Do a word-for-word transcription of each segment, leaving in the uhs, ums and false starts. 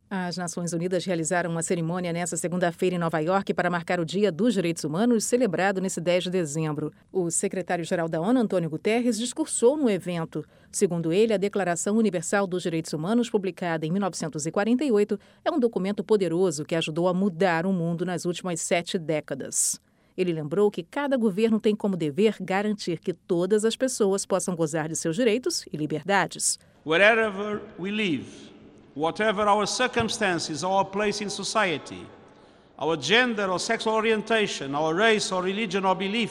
As Nações Unidas realizaram uma cerimônia nesta segunda-feira em Nova York para marcar o Dia dos Direitos Humanos, celebrado nesse dez de dezembro. O secretário-geral da ONU, Antônio Guterres, discursou no evento. Segundo ele, a Declaração Universal dos Direitos Humanos, publicada em mil novecentos e quarenta e oito, é um documento poderoso que ajudou a mudar o mundo nas últimas sete décadas. Ele lembrou que cada governo tem como dever garantir que todas as pessoas possam gozar de seus direitos e liberdades. Wherever we live, whatever our circumstances, our place in society, our gender or sexual orientation, our race or religion or belief.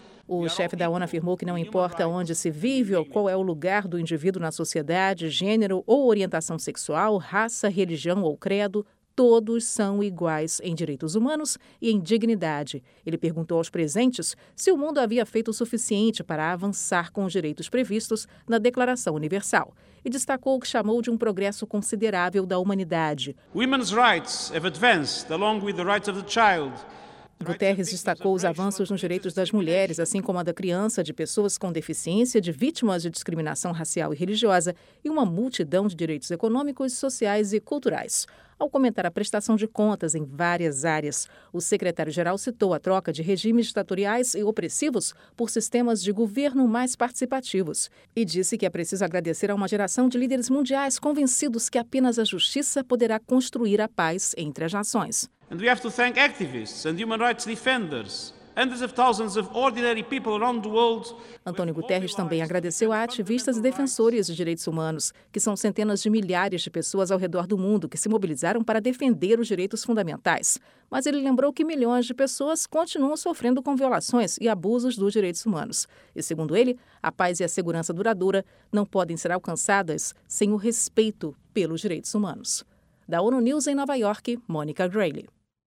O chefe da ONU afirmou que não importa onde se vive ou qual é o lugar do indivíduo na sociedade, gênero ou orientação sexual, raça, religião ou credo, todos são iguais em direitos humanos e em dignidade. Ele perguntou aos presentes se o mundo havia feito o suficiente para avançar com os direitos previstos na Declaração Universal e destacou o que chamou de um progresso considerável da humanidade. Women's rights have advanced along with the rights of the child. Guterres destacou os avanços nos direitos das mulheres, assim como a da criança, de pessoas com deficiência, de vítimas de discriminação racial e religiosa e uma multidão de direitos econômicos, sociais e culturais. Ao comentar a prestação de contas em várias áreas, o secretário-geral citou a troca de regimes ditatoriais e opressivos por sistemas de governo mais participativos e disse que é preciso agradecer a uma geração de líderes mundiais convencidos que apenas a justiça poderá construir a paz entre as nações. And we have to thank activists and human rights defenders, hundreds of thousands of ordinary people around the world. Antônio Guterres também agradeceu a ativistas e defensores de direitos humanos, que são centenas de milhares de pessoas ao redor do mundo que se mobilizaram para defender os direitos fundamentais. Mas ele lembrou que milhões de pessoas continuam sofrendo com violações e abusos dos direitos humanos. E, segundo ele, a paz e a segurança duradoura não podem ser alcançadas sem o respeito pelos direitos humanos. Da ONU News em Nova York, Mônica Grayle.